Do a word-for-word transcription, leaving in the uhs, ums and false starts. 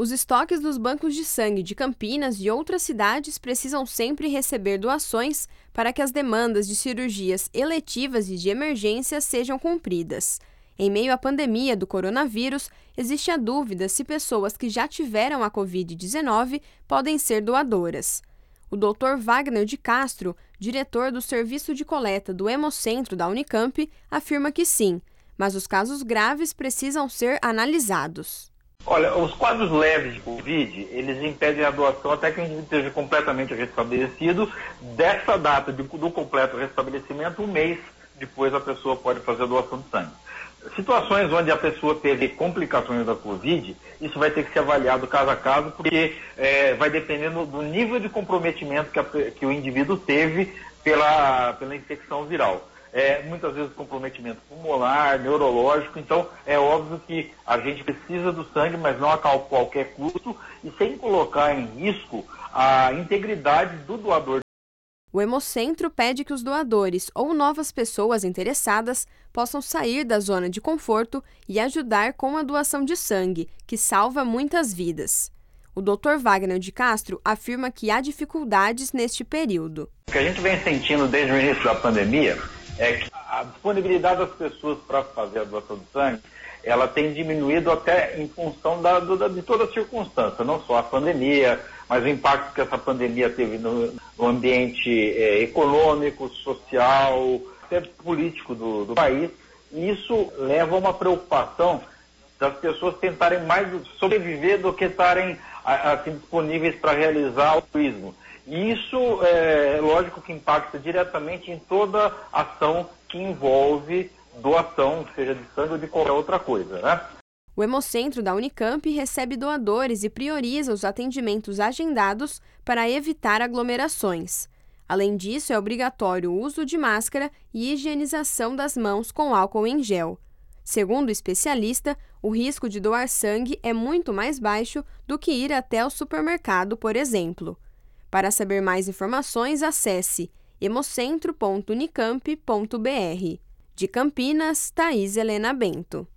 Os estoques dos bancos de sangue de Campinas e outras cidades precisam sempre receber doações para que as demandas de cirurgias eletivas e de emergência sejam cumpridas. Em meio à pandemia do coronavírus, existe a dúvida se pessoas que já tiveram a covid dezenove podem ser doadoras. O doutor Wagner de Castro, diretor do Serviço de Coleta do Hemocentro da Unicamp, afirma que sim, mas os casos graves precisam ser analisados. Olha, os quadros leves de Covid, eles impedem a doação até que o indivíduo esteja completamente restabelecido. Dessa data de, do completo restabelecimento, um mês depois a pessoa pode fazer a doação de sangue. Situações onde a pessoa teve complicações da Covid, isso vai ter que ser avaliado caso a caso, porque é, vai dependendo do nível de comprometimento que, a, que o indivíduo teve pela, pela infecção viral. É, muitas vezes comprometimento pulmonar, neurológico, então é óbvio que a gente precisa do sangue, mas não a qualquer custo e sem colocar em risco a integridade do doador. O Hemocentro pede que os doadores ou novas pessoas interessadas possam sair da zona de conforto e ajudar com a doação de sangue, que salva muitas vidas. O doutor Wagner de Castro afirma que há dificuldades neste período. O que a gente vem sentindo desde o início da pandemia é que a disponibilidade das pessoas para fazer a doação de sangue, ela tem diminuído até em função da, da, de toda a circunstância, não só a pandemia, mas o impacto que essa pandemia teve no, no ambiente é, econômico, social, até político do, do país. E isso leva a uma preocupação das pessoas tentarem mais sobreviver do que estarem assim, disponíveis para realizar o turismo. E isso, é lógico que impacta diretamente em toda ação que envolve doação, seja de sangue ou de qualquer outra coisa, né? O Hemocentro da Unicamp recebe doadores e prioriza os atendimentos agendados para evitar aglomerações. Além disso, é obrigatório o uso de máscara e higienização das mãos com álcool em gel. Segundo o especialista, o risco de doar sangue é muito mais baixo do que ir até o supermercado, por exemplo. Para saber mais informações, acesse hemocentro ponto unicamp ponto br. De Campinas, Thaís Helena Bento.